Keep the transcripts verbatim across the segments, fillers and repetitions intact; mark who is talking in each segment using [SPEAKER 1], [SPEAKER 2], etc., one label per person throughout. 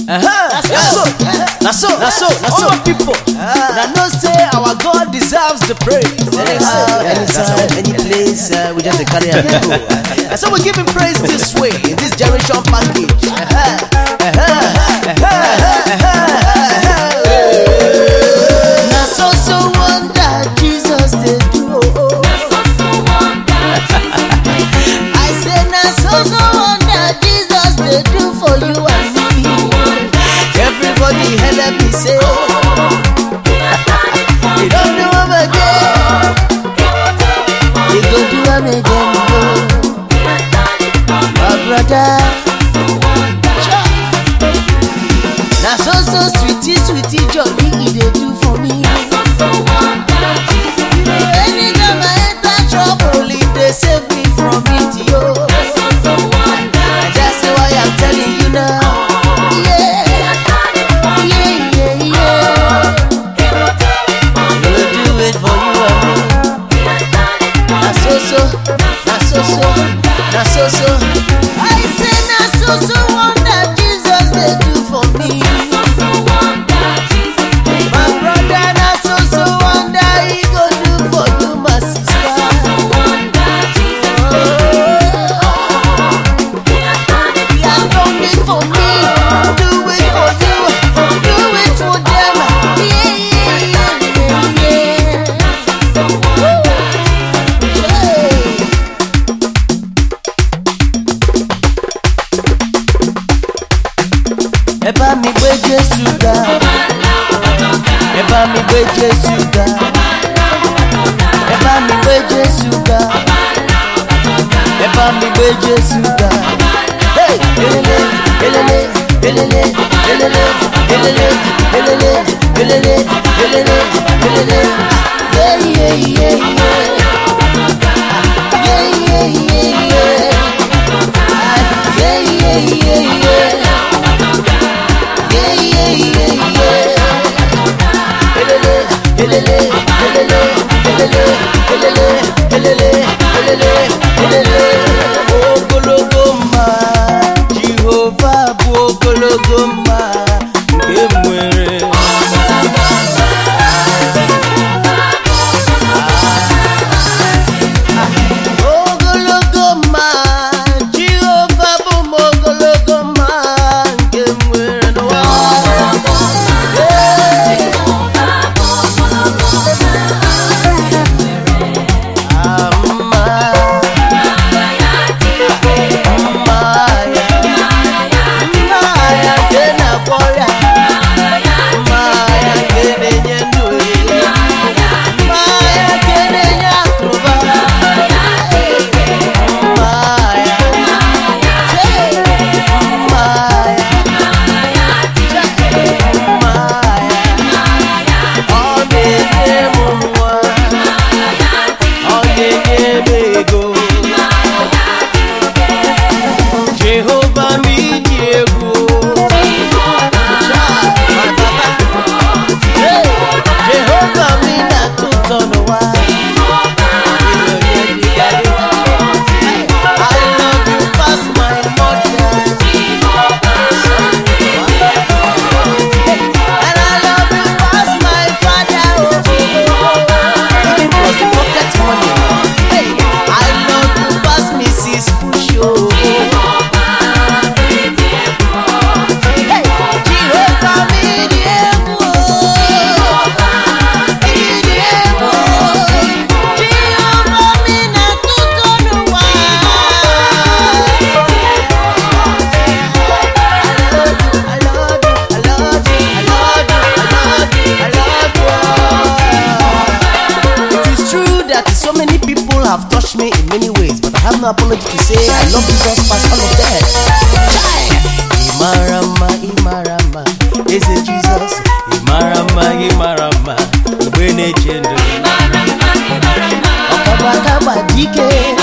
[SPEAKER 1] That's so, that's so, that's so, people. Now, no say our God deserves the praise. Anyhow, anytime, any place, uh, we just carry our people. And so we give him praise this way, in this generation package. Now, so, so wonder Jesus did do. I say, now, so, so wonder Jesus did do for you and me. Everybody help me say, you don't do him again. You go do him again, my brother. Now so so sweetie, sweetie jolly, he dey do for me. Anytime I enter trouble, he dey save me from it, yo. That's why I'm telling you now. So so, I say na so so wonder Jesus dey do for me. My brother na so so wonder he go do for you, my sister. He has done it for me, do it for you, do it for them. Yeah, yeah, yeah, yeah. Ẹ bá mi gbé Jésù ga, ẹ bá mi gbé Jésù ga, ẹ bá mi gbé Jésù ga, ẹ bá mi gbé Jésù ga. Hey, elele, elele, elele, elele, elele, elele, elele, elele, elele. Yeah, yeah, yeah, yeah. Yeah, yeah, yeah, yeah. Yeah, yeah, yeah, yeah. Yeah, yeah, yeah, yeah. Elele, elele, elele, elele, elele, elele, elele, elele. Ogologoma, Jehovah bu ogologoma, nke mwere. Ogologoma, Jehovah bu ogologoma, nke mwere. Have touched me in many ways, but I have no apology to say I love Jesus past all of that. Imarama, Imarama, is it Jesus? Imarama, Imarama, Ubene Chendo. Okabakaba Dike.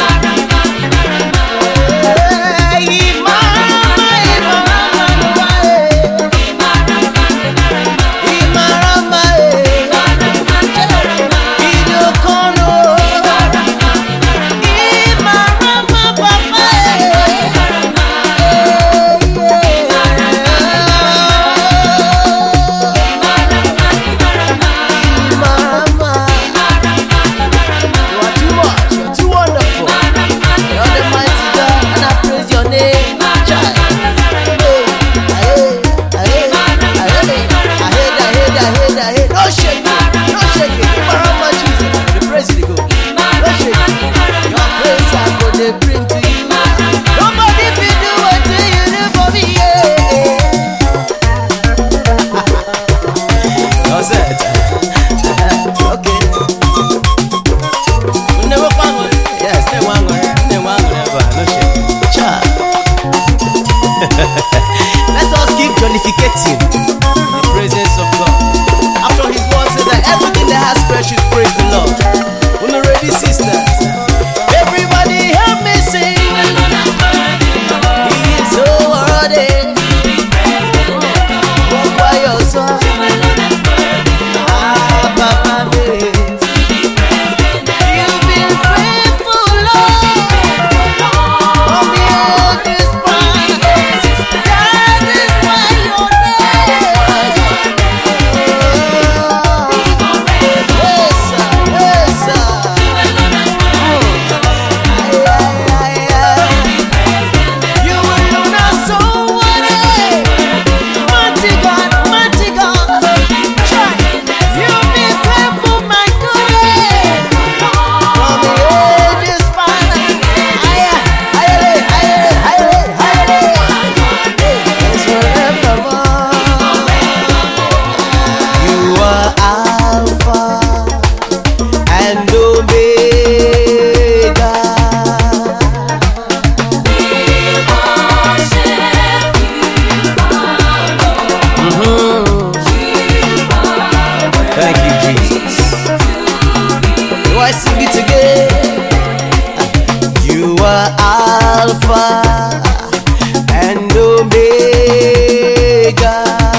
[SPEAKER 1] Omega.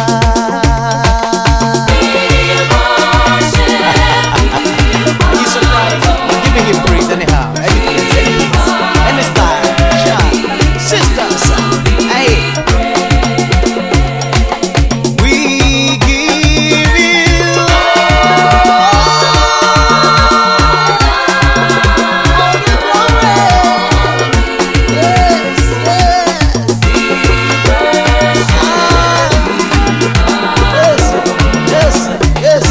[SPEAKER 1] Are you surprised? I'm giving him praise anyhow. Any place, any place, any style, child, sisters. Hey, we give you all the glory. Yes, yes. Yes, yes, yes.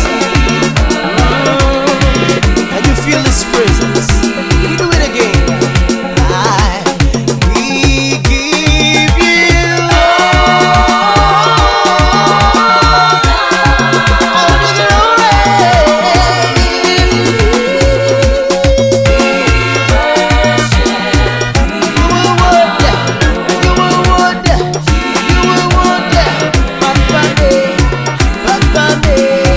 [SPEAKER 1] Can you feel His presence? We do it again. I, we give you all the glory. You will wonder, you will wonder, you will wonder, Papa me, Papa me.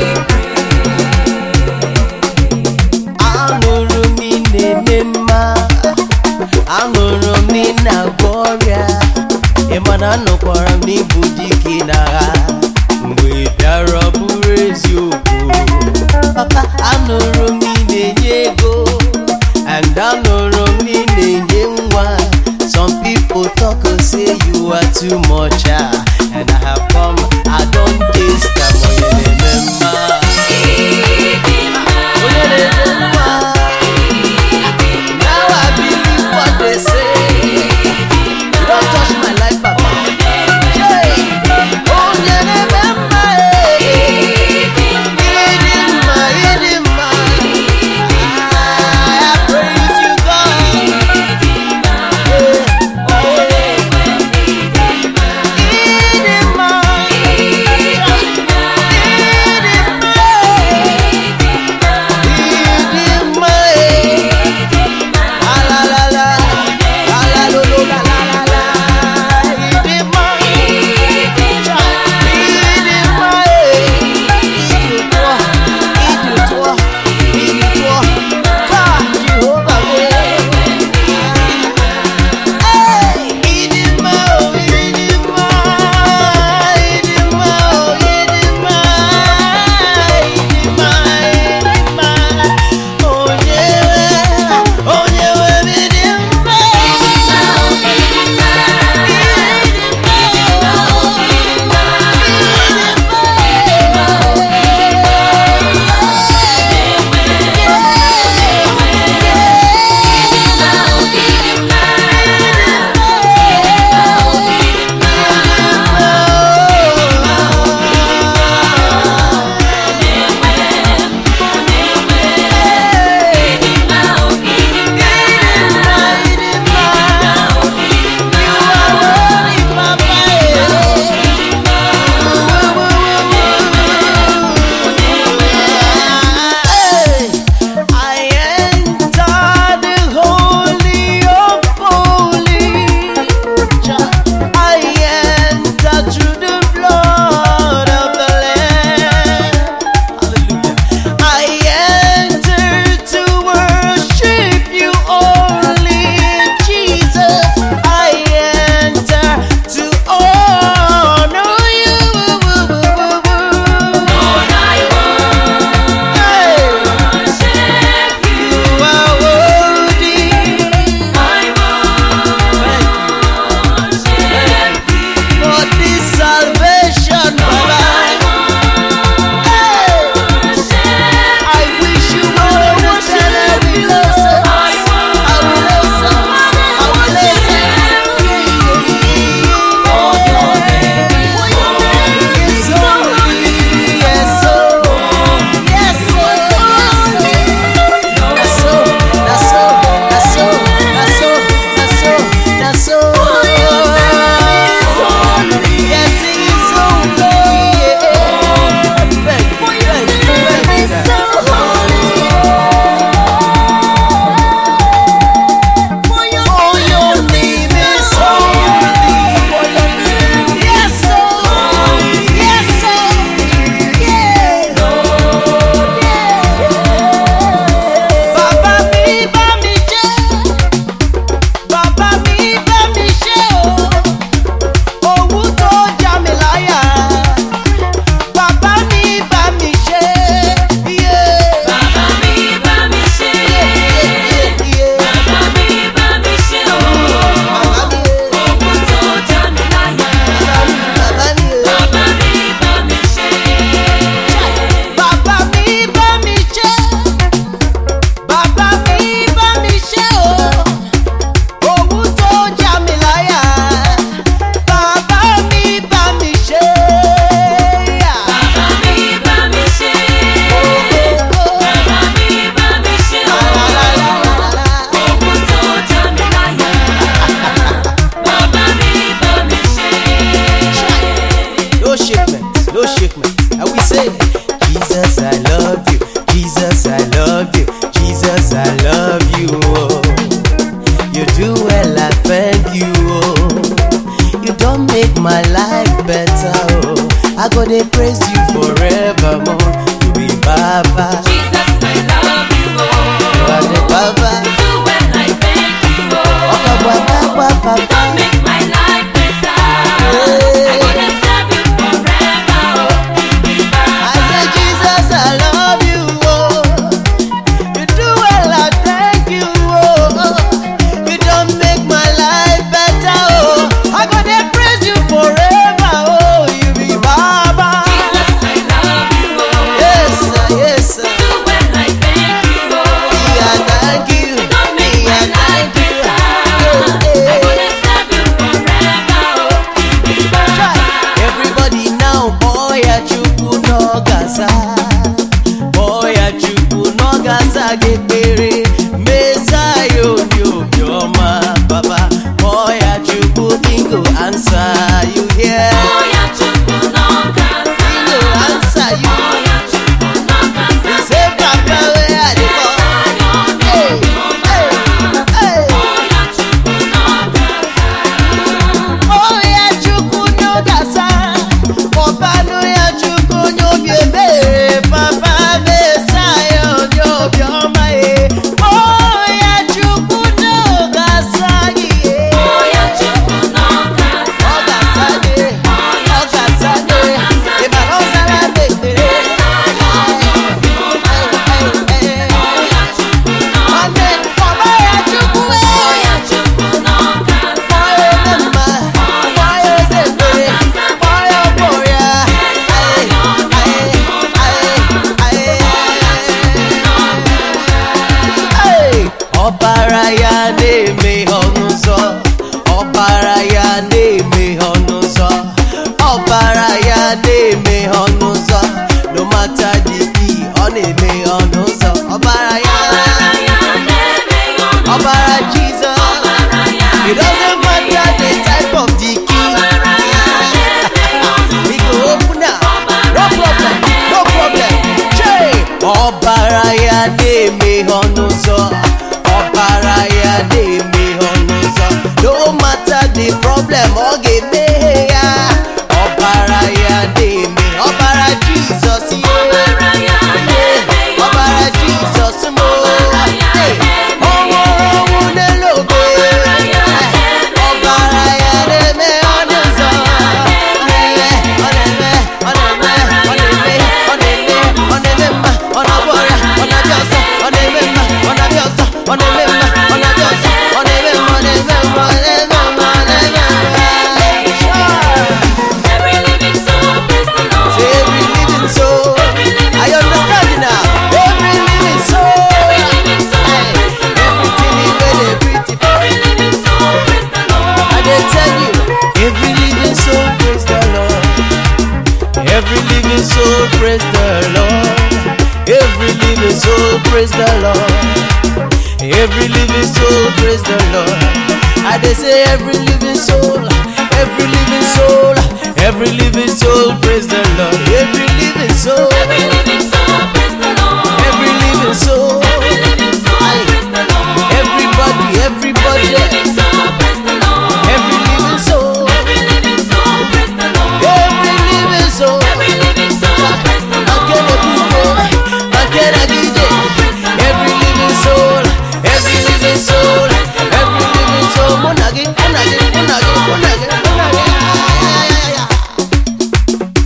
[SPEAKER 1] Anụrụ m ị na-eme mma, anụrụ m ị na-agwọ ọrịa, ị ma na anụkwara m n'ịbụ dike n'agha mgbe ị bịara ọ bụrụ eziokwu. Papa, anụrụ m ị na-enye ego, and anụrụ m ị na-enye nwa. Some people talk and say you are too much, ah, and I have come, I don't taste am. Onye na-eme mma, onye na-eme mma. Now I believe what they say. You don't touch my life, Papa. Hey, onye na-eme mma, eh. Ịdị mma, ịdị mma. I praise you, God. Ịdị mma, ịdị mma. my life better. Oh, I go dey praise you forevermore. You be Baba.
[SPEAKER 2] Jesus, I love you, oh.
[SPEAKER 1] You are the Baba.
[SPEAKER 2] You do well, I thank you, oh.
[SPEAKER 1] Waka waka waka
[SPEAKER 2] You don't make my life better.
[SPEAKER 1] Hey.
[SPEAKER 2] I wanna serve you forever, oh. You be Baba.
[SPEAKER 1] I say Jesus, I love you, oh. You do well, I thank you, oh. You don't make my life better, oh. I go dey praise you forever, oh. You be Baba.
[SPEAKER 2] Jesus, I love you, oh.
[SPEAKER 1] Yes, sir, yes, sir.
[SPEAKER 2] You do well, I thank you, oh.
[SPEAKER 1] Yeah, thank you.
[SPEAKER 2] You don't make my
[SPEAKER 1] Yeah,
[SPEAKER 2] life
[SPEAKER 1] thank you.
[SPEAKER 2] better.
[SPEAKER 1] Yeah,
[SPEAKER 2] I
[SPEAKER 1] yeah.
[SPEAKER 2] wanna serve you forever, oh. You be Baba.
[SPEAKER 1] Everybody now, boy, a chuku no gaza. Boy, a chuku no gaza gebere. Mesa yo yo yo ma baba. Boy, a chuku ingo answer you here.
[SPEAKER 2] Oya chukwu n'ọkasa.
[SPEAKER 1] Ingo answer you.
[SPEAKER 2] Oya chukwu n'ọkasa.
[SPEAKER 1] He say papa where I dey go. Hey, hey, hey.
[SPEAKER 2] Oya chukwu n'ọkasa.
[SPEAKER 1] Oh yeah, chuku no gaza. Papa no ya chuku no biebe. Papa mesa yo yo yo ma e. Oh yeah, chuku no gaza ye.
[SPEAKER 2] Oya chukwu n'ọkasa.
[SPEAKER 1] Oh gaza de, oh gaza de. Eba no sara de tere.
[SPEAKER 2] Oya chukwu n'ọkasa.
[SPEAKER 1] Ane, papa ya chuku e.
[SPEAKER 2] Oya chukwu n'ọkasa.
[SPEAKER 1] Boyo mama, boyo zebe, boyo boya. Aye, aye, aye, aye. Hey! Ọbara ya na-eme ọnụ ụzọ. Ọbara ya na-eme ọnụ ụzọ. Ọbara ya na-eme ọnụ ụzọ. No matter the key, ọ na-eme ọnụ ụzọ. Ọbara ya,
[SPEAKER 2] Ọbara ya na-eme ọnụ.
[SPEAKER 1] ọbara Jesus.
[SPEAKER 2] Ọbara ya
[SPEAKER 1] It doesn't matter the type of the key.
[SPEAKER 2] Ọbara ya na-eme ọnụ.
[SPEAKER 1] We go open now. No problem, no problem. Jay! Ọbara ya na-eme ọnụ ụzọ. Ọbara ya na-eme ọnụ ụzọ. No matter the problem, ọ ga-emeghe ya. Ọbara ya na-eme, ọbara Jesus ye.
[SPEAKER 2] Ọbara ya na-eme ọnụ.
[SPEAKER 1] Ọbara Jesus mo.
[SPEAKER 2] Ọbara ya
[SPEAKER 1] Hey!
[SPEAKER 2] na-eme
[SPEAKER 1] Ọ nwụrụ ọnwụ n'elu obe.
[SPEAKER 2] Ọbara ya na-eme
[SPEAKER 1] Ọbara ya na-eme ọnụ ụzọ. Ọ na-eme, ọ na-eme, ọ na-eme, ọ na-eme, ọ na-eme, ọ na-eme mma, ọ na-agwọ ọrịa, ọ na-abịa ọzọ, ọ na-eme mma, ọ na-abịa ọzọ, ọ na-eme mma, ọ na-abịa ọzọ, ọ na-eme mma, ọ na-eme mma, ọ na-eme mma, ọ na-eme mma.
[SPEAKER 2] Every living soul, praise the Lord.
[SPEAKER 1] Say every living soul, I understand you now. Every living soul,
[SPEAKER 2] Every living soul, praise the Lord.
[SPEAKER 1] everything is very beautiful.
[SPEAKER 2] Every living soul, praise the Lord.
[SPEAKER 1] I dey tell you, every living soul praise the Lord. Every living soul praise the Lord. Every living soul praise the Lord. Every living soul praise the Lord. I dey say every living soul, every living soul, every living soul praise the Lord. Every living soul,
[SPEAKER 2] Every living soul, praise the Lord.
[SPEAKER 1] every living soul,
[SPEAKER 2] Every living soul, praise the Lord.
[SPEAKER 1] everybody,
[SPEAKER 2] Every
[SPEAKER 1] everybody,
[SPEAKER 2] living soul, praise the Lord.
[SPEAKER 1] every living soul,
[SPEAKER 2] Every living soul, praise the Lord.
[SPEAKER 1] every living soul.
[SPEAKER 2] Every living soul, praise the Lord.
[SPEAKER 1] Every living soul, every living soul, every living soul. Monagi, monagi, monagi, monagi, monagi.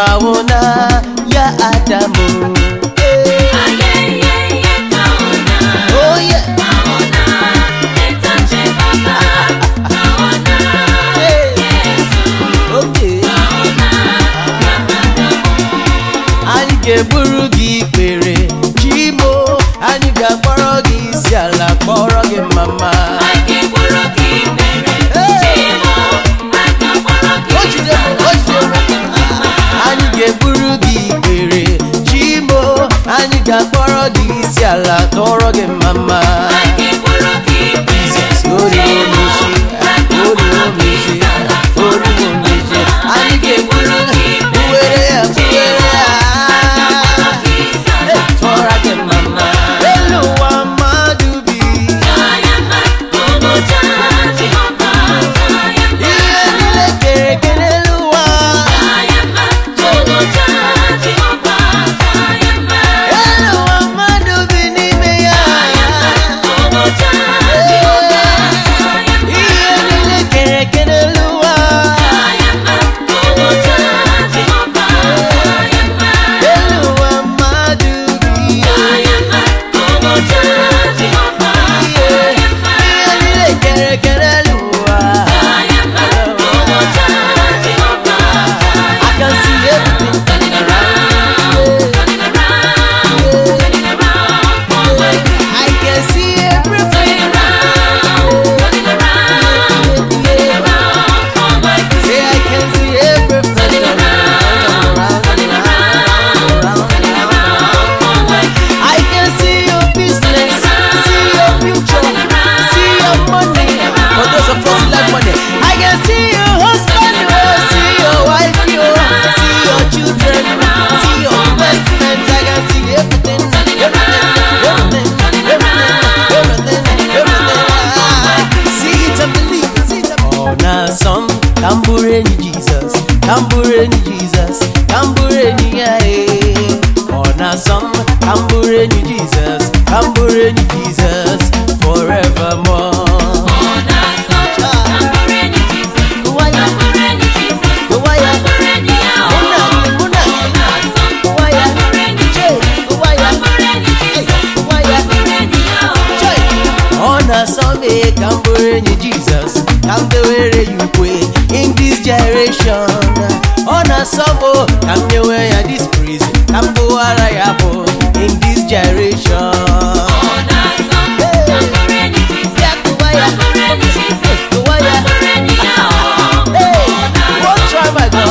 [SPEAKER 1] kaona ya Adamu. Oh yeah. Okay. Anyị ga-eburu gị ikpere Chimo, anyị ga-akpọrọ gị isi ala, kpọrọ gị mama. Anyị ga-eburu gị ikpere Chimo, anyị ga-akpọrọ gị isi ala, tọrọ gị mama. Jesus, ori omishi, ori omishi, ori omishi. Anyị ga-eburu gị uwere ya, uwere ya, tọrọ gị mama. Elu ụwa mmadụ bi, ihe niile kere eke n'elu ụwa. Kambureni Jesus, Kambureni Jesus, Kambureni yeah. On a song, Kambureni Jesus, Kambureni Jesus, forevermore. On a song, Kambureni Jesus, Kambureni Jesus, Kambureni yeah. On a song, Kambureni Jesus, Kambureni Jesus, Kambureni yeah. On a song, Kambureni Jesus, Kambureni you pray. In this generation, on a summer, come the way I this praise, come go where I am. In this generation, on a summer, come ready Jesus, come ready Jesus, come ready now. Hey, what try my God?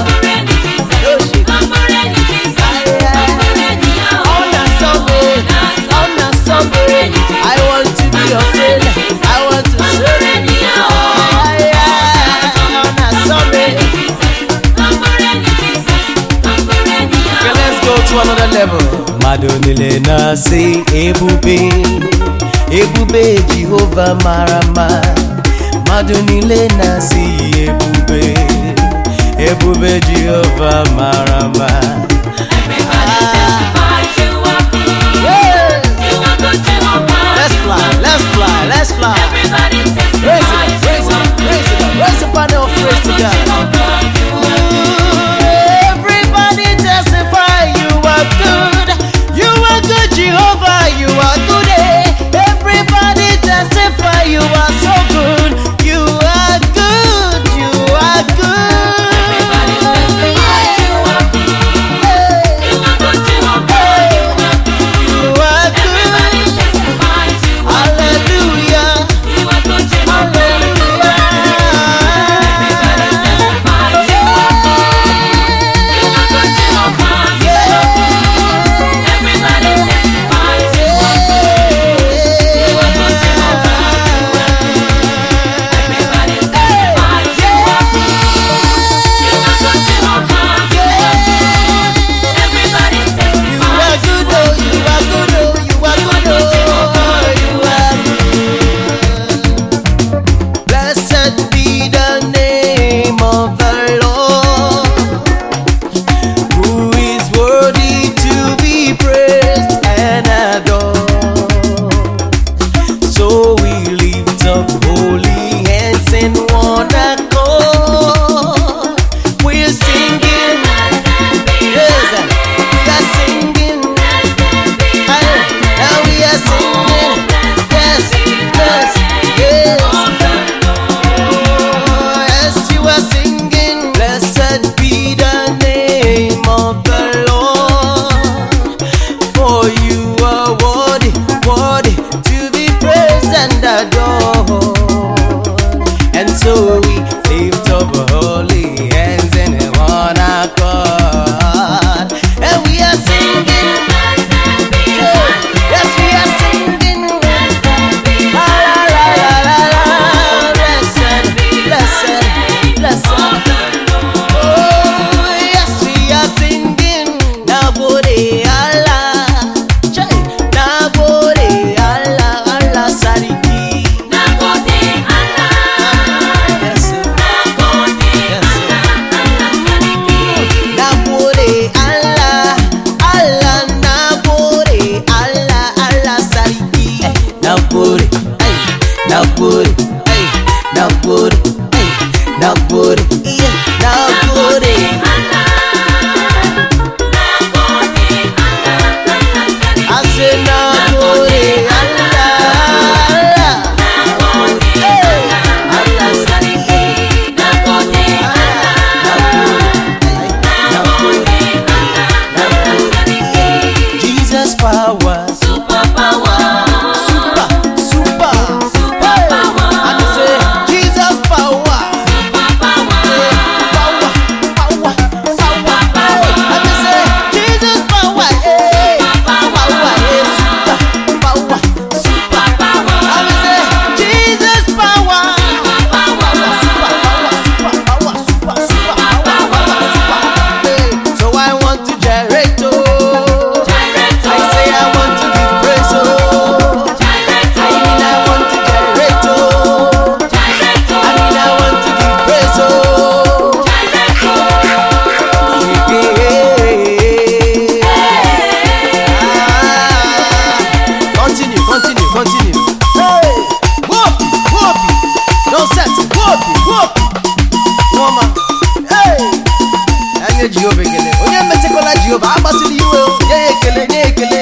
[SPEAKER 1] Come ready Jesus, come ready now. On a summer, on a summer, I want to be your friend. I want to serve you. To another level. Madonile na say ebube, ebube Jehovah marama. Madonile na say ebube, ebube Jehovah marama. Everybody testify you are good. Yeah. You are good Jehovah. Let's fly, let's fly, let's fly. Everybody testify you are good. Praise it, praise the banner of praise to God. Everybody testify you are good. You are good, Jehovah. You are good. Eh? Everybody testify you are so good. You are good. You are good. Everybody testify you are good. agbasiri iwe o, nye ya ekele, nye ya ekele.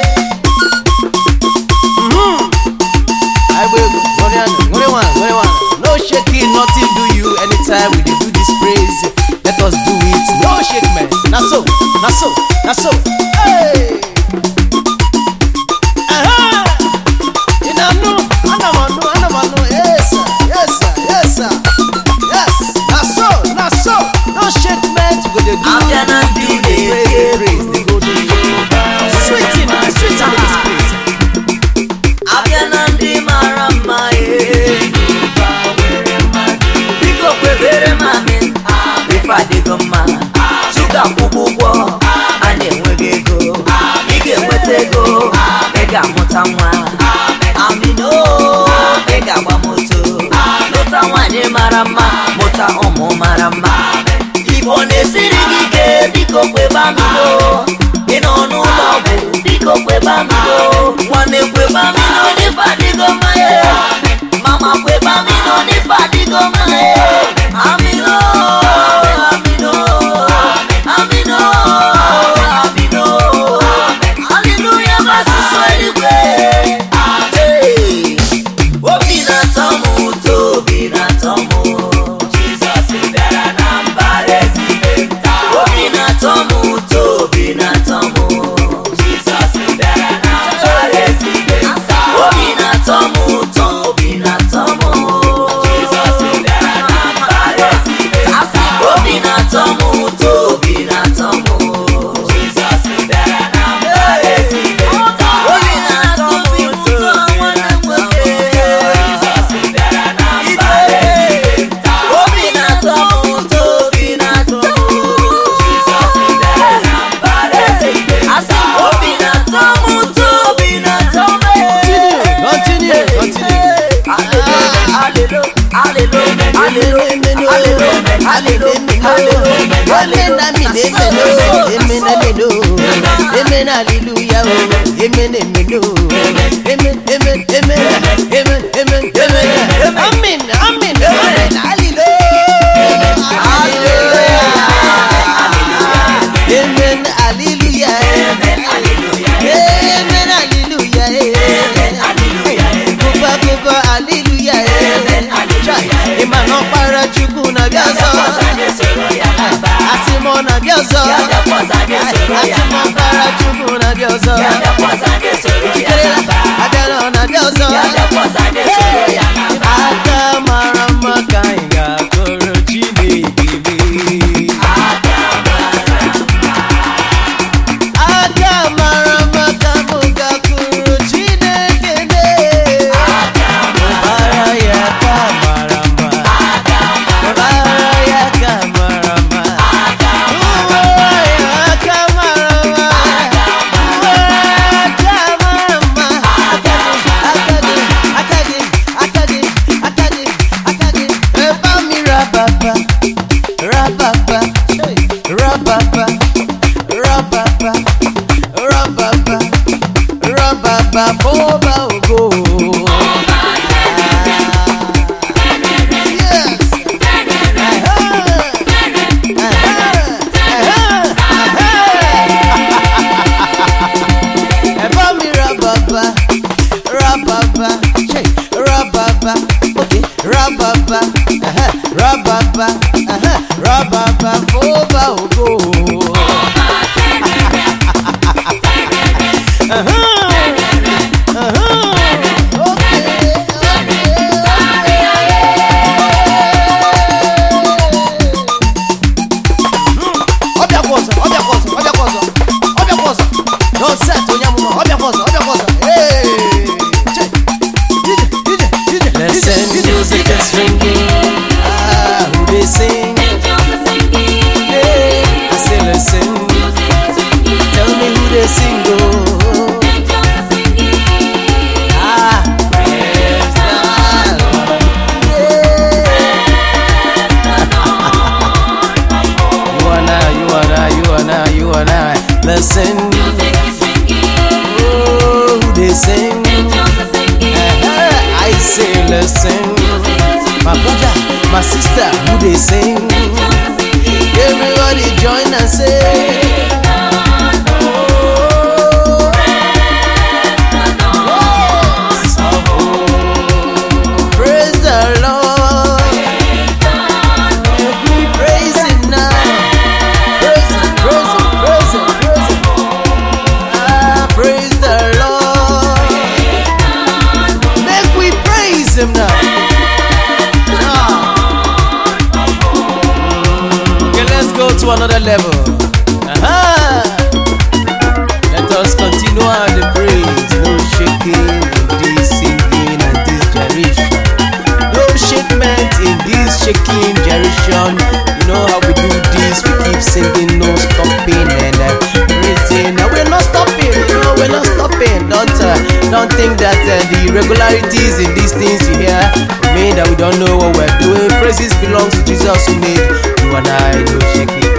[SPEAKER 1] Mhm. Aibo ego, ngore ana, ngore wana, ngore wana. No shaking, nothing do you anytime we dey do this praise. Let us do it, no shake man. Na so, na so, na so. Hey. Aha. Inanu, anamanu, anamanu. Yes sir, yes sir, yes sir. Yes, na so, na so. No shake man, we go dey do.
[SPEAKER 3] I'm gonna do
[SPEAKER 1] the praise,
[SPEAKER 3] it.
[SPEAKER 1] praise, they go do it. Sweet in, sweet in this place.
[SPEAKER 3] Abịana ndị mara mma ee biko kwebere mami ife adịgo mma Chukwu akwụkwọ ụgwọ a na-enweghị ego ị ga-enweta ego ị ga-amụta nwa amino ị ga-agba moto lụta nwaanyị mara mma mụta ụmụ mara mma Igbo na-esiri gị ike biko kwebe amino ị nọ n'ụlọ ọgwụ biko kwebe amino nwanne kwebe amino n'ife adịgo mma mama kwebe amino n'ife adịgo mma amino amino amino amino hallelujah masụsụ eluigwe obi na-atọ m ụtọ obi na-atọ m Jizọs bịara na mbara ezigbo obi na-atọ m ụtọ obi na-atọ m Jizọs bịara na mbara ezigbo obi na-atọ m ụtọ obi na-atọ m Jizọs bịara na mbara ezigbo obi na-atọ m ụtọ obi na-atọ m Jizọs bịara na mbara ezigbo obi na-atọ m ụtọ nwanne m nwoke Jizọs bịara na mbara ezigbo obi na-atọ m ụtọ obi na-atọ m Jizọs bịara na mbara ezigbo obi na-atọ m ụtọ obi na-atọ m
[SPEAKER 1] Continue, continue. Imano para Chukwu na biazo Asimo na biazo Asimo para Chukwu na biazo Adelo na biazo Aka mara maka inga koro Chineke Aka mara maka muga koro Chineke Bara ya kamara Boba go. Yes. Eba mi rababa, rababa, hey, rababa, okay, rababa, uh-huh, rababa, uh-huh, rababa, boba go. Uh-huh. Listen, music is ringing. Ah, who they sing? Yeah, I say listen. Tell me who they sing, oh. Ah, praise the Lord. Yeah. You and I, you and I, you and I, you and I. Listen. Oh, who they sing? I say listen, my brother, my sister, who they sing? Everybody join and say, irregularities in these things you hear would mean that we don't know what we're doing. Praises belongs to Jesus who made you and I. No shaking.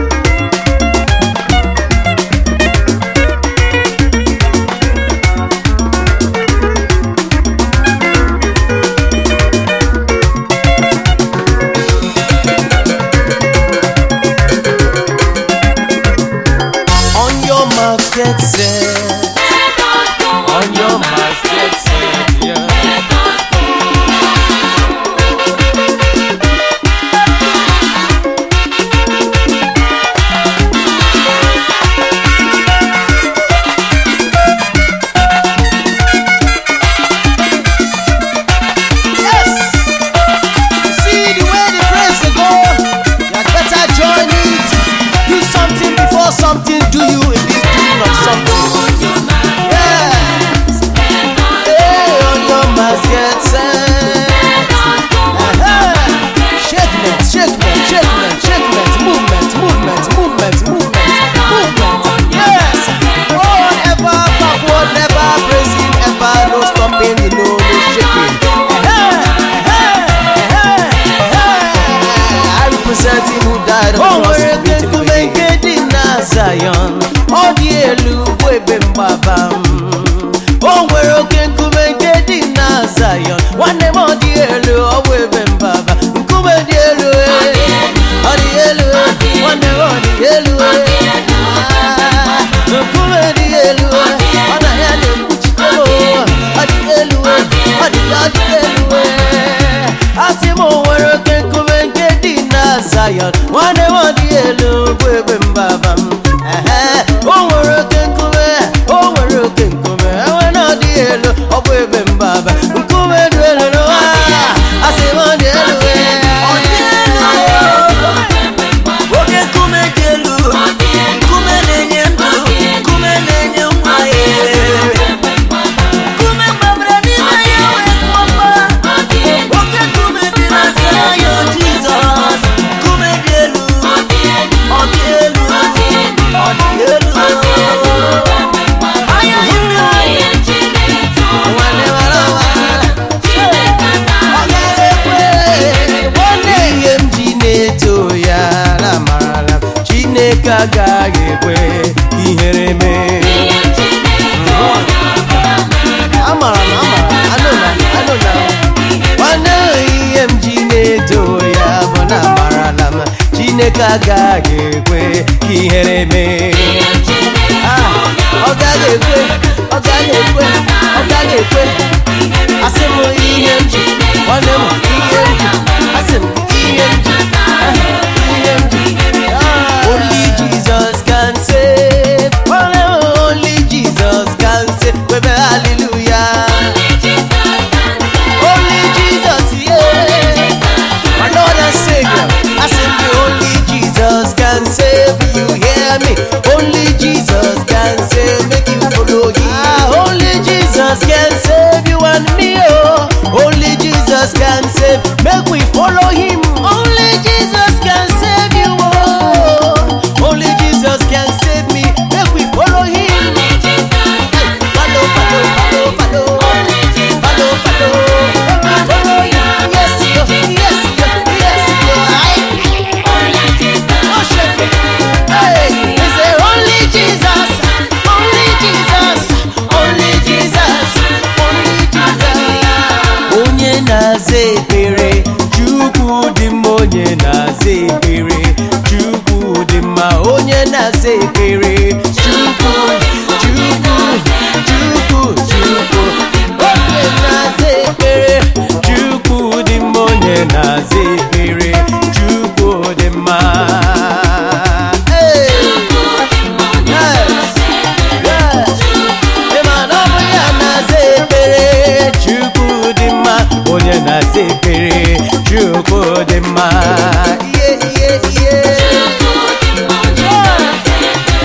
[SPEAKER 1] Get set. On your mark, get set. Yeah. Yes. You see the way the praise to go. You had better join it. Do something before something do you in this doing of something. Yes. Hey, on your mask, get set. Uh-huh. Shakement, shakement, shakement, shakement, movement, movement, movement, movement, movement. Yes. Forward ever, backward never, praising ever, no stopping, you know, no shaking. Uh-huh. Uh-huh. Uh-huh. I represent him who died on the cross for me to believe. Zion, ọ dị elu bụ ebe mgbaba m. O nwere oke nkume nke dị na Zion, nwanne m ọ dị elu ọ bụ ebe mgbaba. Nkume dị elu ọ dị elu, nwanne m ọ dị elu. Nkume dị elu ọ na ya na-ekpuchite m. Ọ dị elu, ọ dị ọ dị elu. Asị m o nwere oke nkume nke dị na Zion, nwanne m ọ dị elu bụ ebe mgbaba m. O nwere oke nkume, o nwere oke nkume, enwe na ọ dị elu, ọ bụ ebe mbaba. Nkume dị elu n'ụwa, asị m ọ dị elu.
[SPEAKER 3] Oke nkume dị elu, nkume na-enye ndụ, nkume na-enye nwa ya. Nkume gbabara n'ime ya wee kpọpa. Oke nkume dị na Zion Jizọs. Nkume dị elu, ọ dị elu, ọ dị elu. Ihe m ji na-eto ya na amarala Chineke agaghị ekwe ihere mee.
[SPEAKER 1] Amara m, amara, anụ na, anụ na. Nwanne ihe m ji na-eto ya bụ na amarala m Chineke agaghị ekwe ka ihere mee. Ọ gaghị ekwe, ọ gaghị ekwe, ọ gaghị ekwe. Asị m ihe m ji, nwanne m ihe m ji, asị m ihe m ji, ihe m ji. Only Jesus can save, nwanne m only Jesus can save. Webe hallelujah. Only Jesus, yeah. My Lord and Savior. I said only Jesus can save. You hear me? Only Jesus can save. Make you follow him. Ah, only Jesus can save you and me. Oh, only Jesus can save. Make we follow him. Only Jesus can save you. Oh, only Jesus can save me. Make we follow him. Follow, follow, follow, follow. Follow, follow. Follow him. Yes, yo, yes, yo, yes, yo. No shaking. Hey, he say only Jesus, only Jesus, only Jesus, only Jesus. Onye na-aza ekpere, Chukwu dị mma. Onye na-aza ekpere, Chukwu dị mma. Onye na-aza ekpere, Chukwu, Chukwu, Chukwu, Chukwu. Onye na-aza ekpere, Chukwu dị mma. Onye na-aza ekpere, Chukwu dị mma. Hey! Yes! Yes! Ịma na ọ bụ ya na-aza ekpere, Chukwu dị mma. Onye na-aza ekpere, Chukwu dị mma. Yeah, yeah, yeah.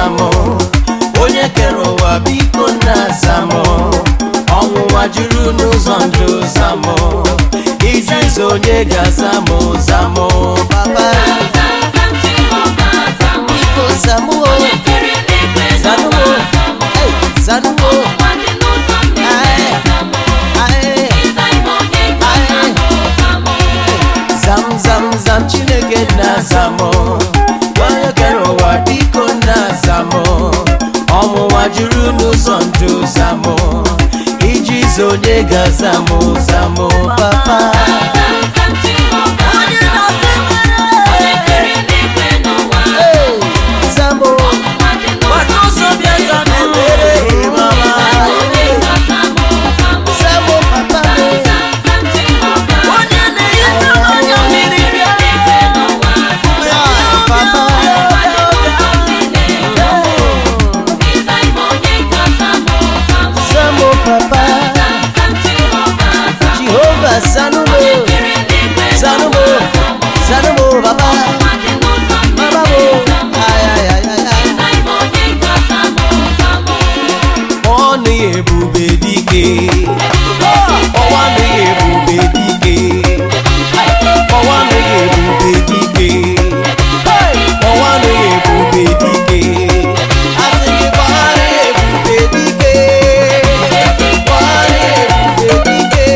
[SPEAKER 1] zamo onye kere ụwa biko na zamo ọnwụnwa juru n'ụzọ ndụ zamo izizi onye ga-azamo zamo papa biko zamo zamo zamo zam zam zam Chineke na zamo onye kere ụwa biko na zamo ọnwụnwa juru n'ụzọ ndụ zamo ijizi onye ga-azamo zamo papa zamo watoso bịa zamo mama zamo papa Zanumo, Zanumo, Zanumo, Baba, Baba, ay ay ay ay. Oni ebube dike, Owani ebube dike, Owani ebube dike, Owani ebube dike. Asini Owani ebube dike, Owani ebube dike.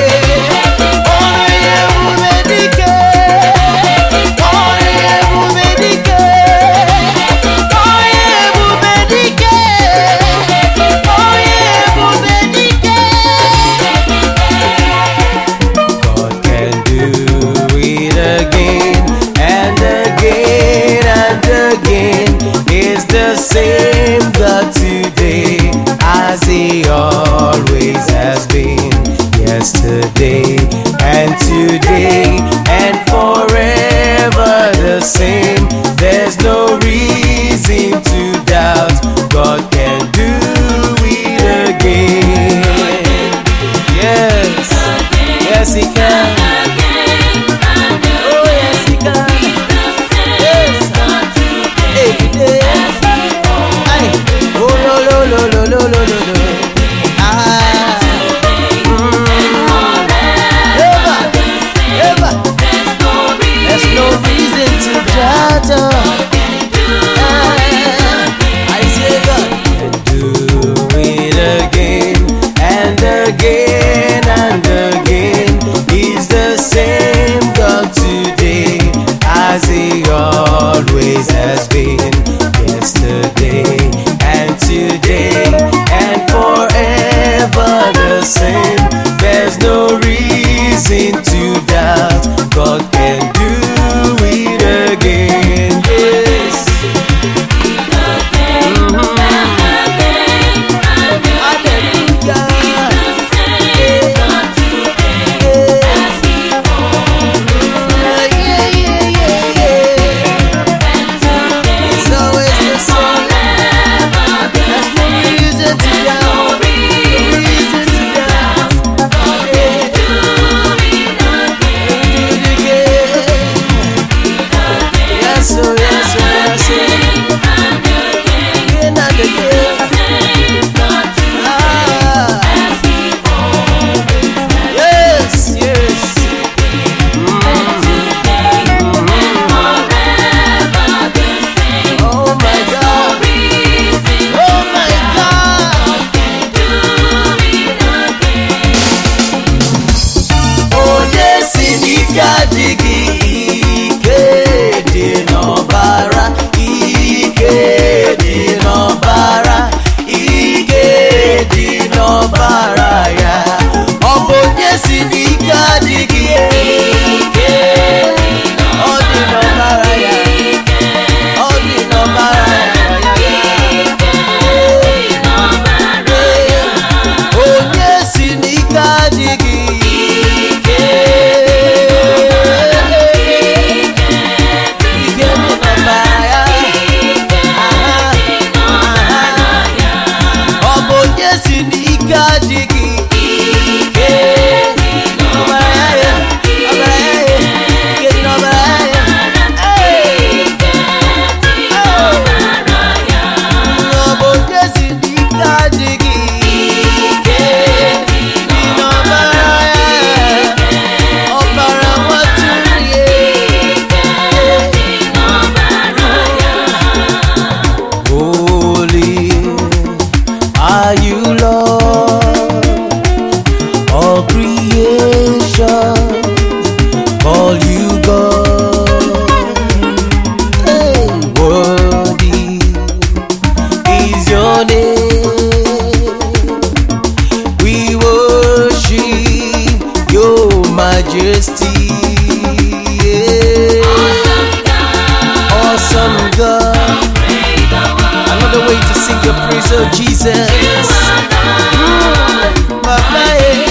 [SPEAKER 1] Same God today as He always has been, yesterday and today and forever the same. There's no reason to doubt God can do it again. Yes, yes He can. Oh yes He can. Yes, every day. Oh lo lo lo lo lo lo lo lo. Ah. Mm. Ever, ever. There's no reason to doubt. Ah. I say God can do it again and again and again. He's the same God today as He always has been, yesterday and today and forever the same. There's no reason to doubt God can do it again. Yes. Mm-hmm. Hallelujah. Yeah, yeah, yeah, yeah. It's always the same. There's no reason to doubt. Reason to doubt. Yeah. Do it again. Yes, oh, yes, oh, yes, oh. Again and again. Ah. Yes, yes. Oh my God. Oh my God. Oh yes, ike adịghị ike dị n'ọbara, ike dị n'ọbara, ike dị n'ọbara ya. Ọ bụ onye si n'ike adịghị ike, ọ dị n'ọbara ya, ọ dị n'ọbara ya. Onye si n'ike adịghị ike, your majesty. Yeah. Awesome God. Another way to sing your praise, oh Jesus. Mm, Baba, yeah.